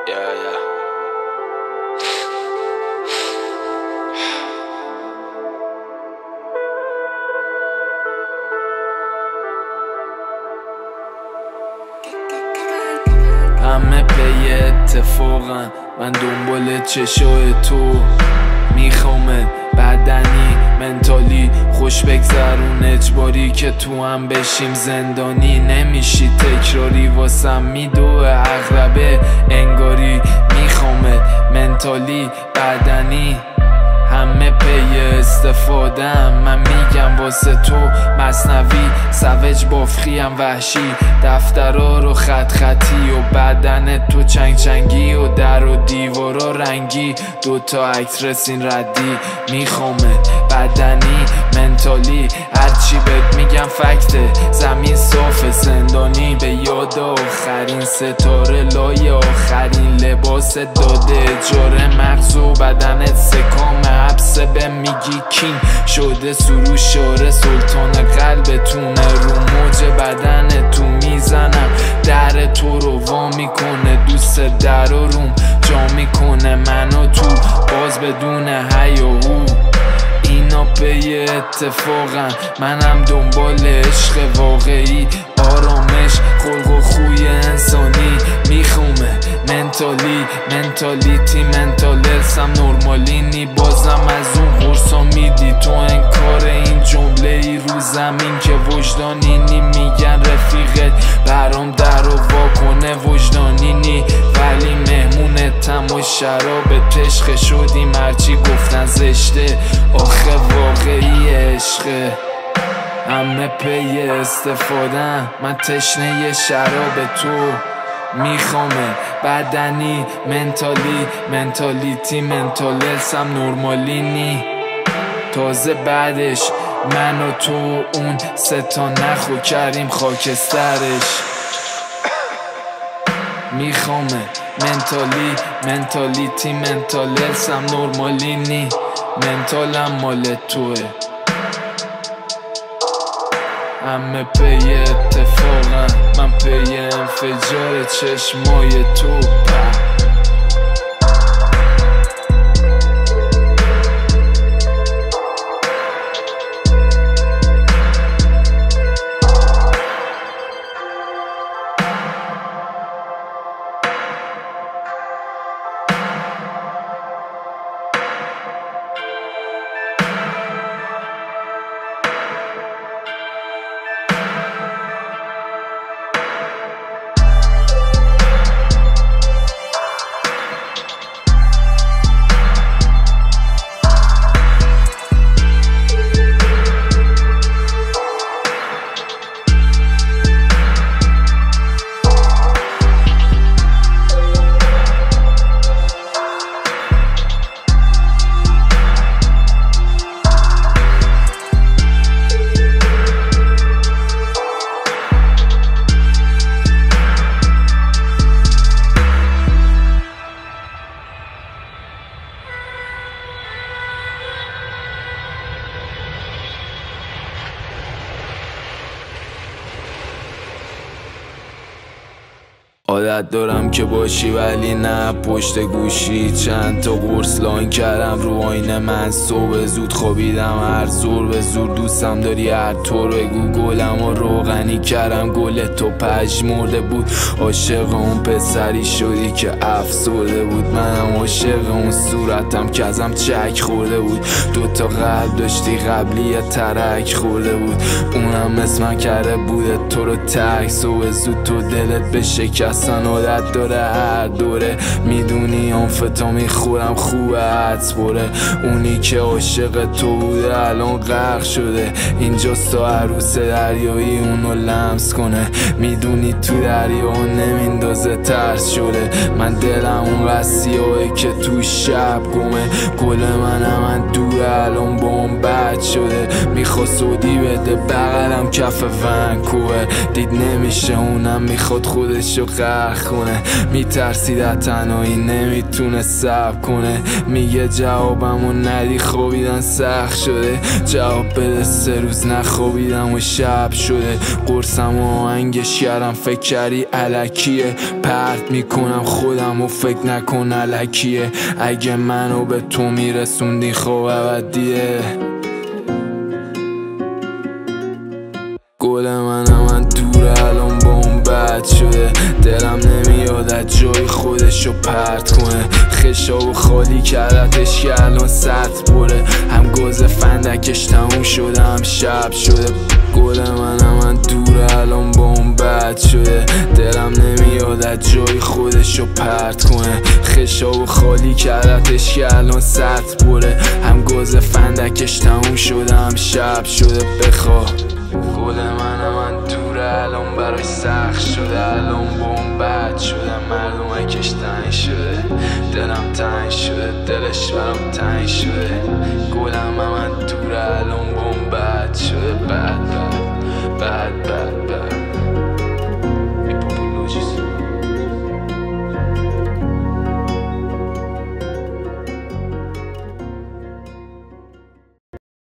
Yeah. همه پی اتفاقن، من دنبال چشای تو میخوامت بدنی منتالی خوش بگذرون، اجباری که تو هم بشیم زندانی نمیشی تکراری، واسم میدوه اغربه انگاری، میخوامت منتالی بدنی همه پی استفادم، من میگم واسه تو مثنوی سوج بافخیم وحشی، دفترها رو خط خطی و بدن تو چنگ چنگی و در و دیوارا رنگی، دوتا عکس رسین ردی، میخوامت بدنی منتالی هرچی بهت میگم فکته، زمین صاف زندانی به یاد آخرین ستاره لای آخرین لباس داده اجاره، مغز و بدنت سکام حبسه به میگی کین شده سروش شاره، سلطان قلبتونه رو موج بدن تو میزنم، در تو رو وا میکنه دوست در و روم جا میکنه منو تو باز بدون هیاهو، اینا پی اتفاقن، منم دنبال عشق واقعی، آرامش خلق و خوی انسانی، میخومه منتالیتی منتالسم نرمالینی، بازم از اون قرصا میدی تو انکار این جمله ای رو زمین که وجدانینی، میگن رفیقت برام در و وا کنه وجدانینی، ولی مهمونتم و شراب عشق شدیم هرچی گفتن زشته، آخه واقعی عشقه، همه پی استفادن، من تشنه شراب تو میخوامه بدنی منتالیتی منتالسم نرمالینی، تازه بعدش من و تو اون ستا نخو کردیم خاکسترش، میخوامه منتالیتی منتالسم نرمالینی، منتالم مال توه، همه پی اتفاقن، من پی انفجار چشمای تو. عادت دارم که باشی ولی نه پشت گوشی، چند تا قرص لاین کردم رو آینه من، صبح زود خوابیدم هر زور به زور، دوستم داری هر طور بگو، گلم و روغنی کردم گل تو پژمرده بود، عاشق اون پسری شدی که افسرده بود، منم عاشق اون صورتم که ازم چک خورده بود، دوتا قلب داشتی قبلی ترک خورده بود، اونم اسمم کرده بود تو رو تک، صبح زود تو دلت به شکست عادت داره هر دوره، میدونی آنفتا میخورم خوبه حدس بره، اونی که عاشق تو بوده الان غرق شده اینجاست تا عروس دریایی اونو لمس کنه، میدونی تو دریا نمیندازه ترس شده، من دلم اون قصیه که تو شب گمه، گل من دور الان بام بد شده، میخوا سودی بده بغلم کف ونکوه، دید نمیشه اونم میخواد خودشو غرق کنه. میترسید از تنهایی نمیتونه صبر کنه. میگه جوابمو ندی خوابیدن سخت شده. جواب بده 3 روز نخوابیدم و شب شده. قرصم و آهنگش کردم فکر کردی الکیه. پرت میکنم خودم و فکر نکن الکیه. اگه منو به تو میرسوندی خب ابدیه. گل من دور الان با اون بد شده. دلم نمیاد از جای خودشو پرت کنه. خشاب خالی کردتش که الان سطح بره. هم گاز فندکش تموم شده هم شب شده. گل من دور الان با اون بد شده. دلم نمیاد از جای خودشو پرت کنه. خشاب خالی کردتش که الان سطح بره. هم گاز فندکش تموم شده هم شب شده. بخواه گل من دور الان براش سخت شده. الان بوم بد شده. مردمکش تنگ شده. دلم تنگ شده. دلش برام تنگ شده. گلم من دور الان بوم بد شده. بد